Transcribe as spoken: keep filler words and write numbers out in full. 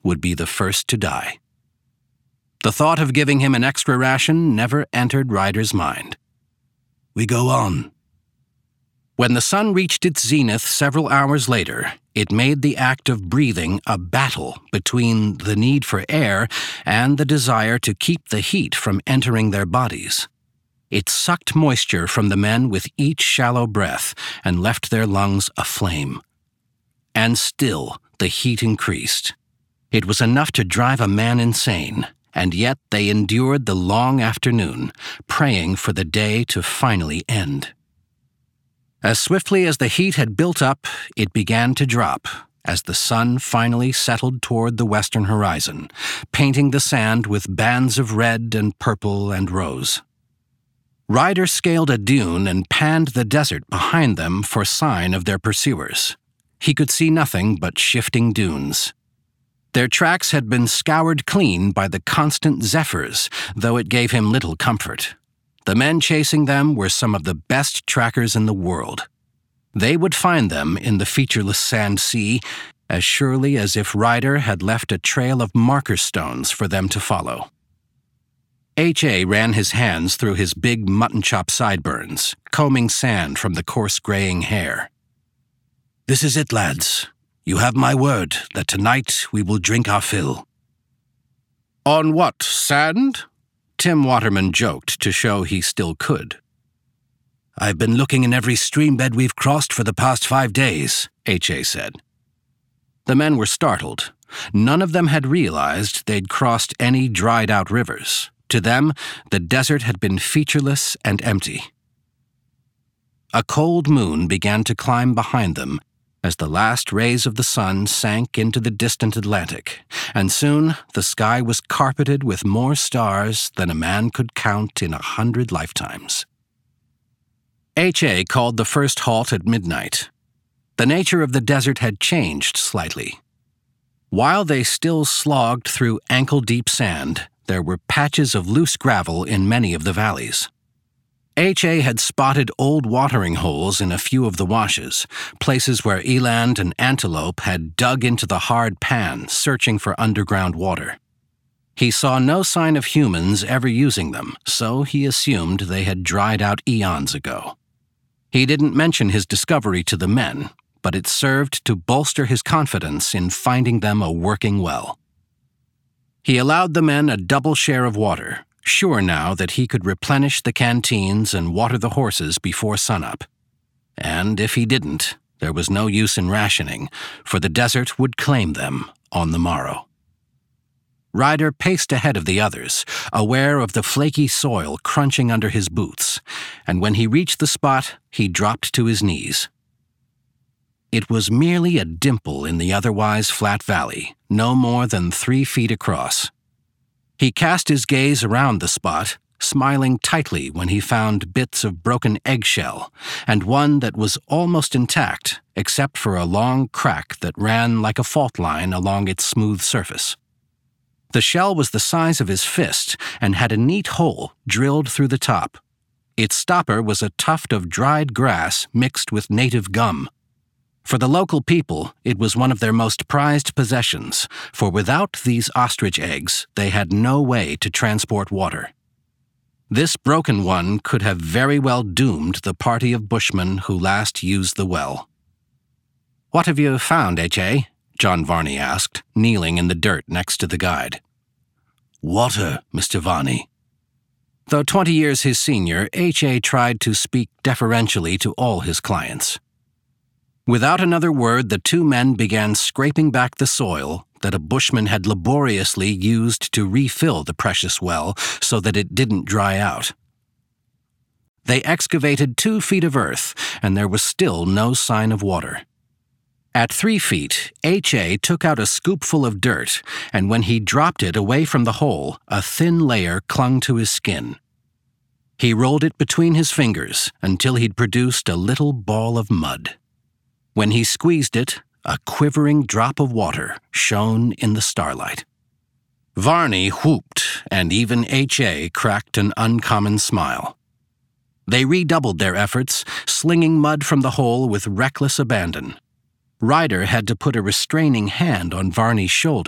would be the first to die. The thought of giving him an extra ration never entered Ryder's mind. "We go on." When the sun reached its zenith several hours later, it made the act of breathing a battle between the need for air and the desire to keep the heat from entering their bodies. It sucked moisture from the men with each shallow breath and left their lungs aflame. And still, the heat increased. It was enough to drive a man insane, and yet they endured the long afternoon, praying for the day to finally end. As swiftly as the heat had built up, it began to drop as the sun finally settled toward the western horizon, painting the sand with bands of red and purple and rose. Ryder scaled a dune and panned the desert behind them for sign of their pursuers. He could see nothing but shifting dunes. Their tracks had been scoured clean by the constant zephyrs, though it gave him little comfort. The men chasing them were some of the best trackers in the world. They would find them in the featureless sand sea as surely as if Ryder had left a trail of marker stones for them to follow. H A ran his hands through his big mutton-chop sideburns, combing sand from the coarse graying hair. "This is it, lads. You have my word that tonight we will drink our fill." "On what, sand?" Tim Waterman joked to show he still could. "I've been looking in every stream bed we've crossed for the past five days, H A said. The men were startled. None of them had realized they'd crossed any dried-out rivers. To them, the desert had been featureless and empty. A cold moon began to climb behind them as the last rays of the sun sank into the distant Atlantic, and soon the sky was carpeted with more stars than a man could count in a hundred lifetimes. H A called the first halt at midnight. The nature of the desert had changed slightly. While they still slogged through ankle-deep sand, there were patches of loose gravel in many of the valleys. H A had spotted old watering holes in a few of the washes, places where eland and antelope had dug into the hard pan, searching for underground water. He saw no sign of humans ever using them, so he assumed they had dried out eons ago. He didn't mention his discovery to the men, but it served to bolster his confidence in finding them a working well. He allowed the men a double share of water, sure now that he could replenish the canteens and water the horses before sunup. And if he didn't, there was no use in rationing, for the desert would claim them on the morrow. Ryder paced ahead of the others, aware of the flaky soil crunching under his boots, and when he reached the spot, he dropped to his knees. It was merely a dimple in the otherwise flat valley, no more than three feet across. He cast his gaze around the spot, smiling tightly when he found bits of broken eggshell, and one that was almost intact, except for a long crack that ran like a fault line along its smooth surface. The shell was the size of his fist and had a neat hole drilled through the top. Its stopper was a tuft of dried grass mixed with native gum. For the local people, it was one of their most prized possessions, for without these ostrich eggs, they had no way to transport water. This broken one could have very well doomed the party of bushmen who last used the well. "What have you found, H A?" John Varney asked, kneeling in the dirt next to the guide. "Water, Mister Varney." Though twenty years his senior, H A tried to speak deferentially to all his clients. Without another word, the two men began scraping back the soil that a bushman had laboriously used to refill the precious well so that it didn't dry out. They excavated two feet of earth, and there was still no sign of water. At three feet, H A took out a scoopful of dirt, and when he dropped it away from the hole, a thin layer clung to his skin. He rolled it between his fingers until he'd produced a little ball of mud. When he squeezed it, a quivering drop of water shone in the starlight. Varney whooped, and even H A cracked an uncommon smile. They redoubled their efforts, slinging mud from the hole with reckless abandon. Ryder had to put a restraining hand on Varney's shoulder.